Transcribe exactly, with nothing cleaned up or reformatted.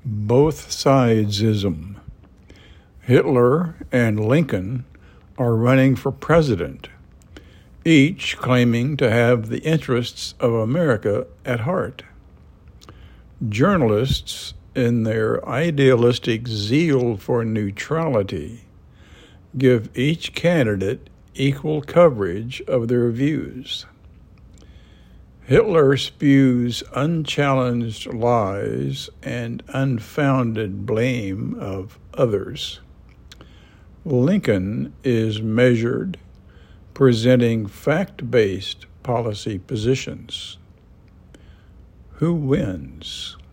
Both sidesism. Hitler and Lincoln are running for president, each claiming to have the interests of America at heart. Journalists, in their idealistic zeal for neutrality, give each candidate equal coverage of their views. Hitler spews unchallenged lies and unfounded blame of others. Lincoln is measured, presenting fact-based policy positions. Who wins?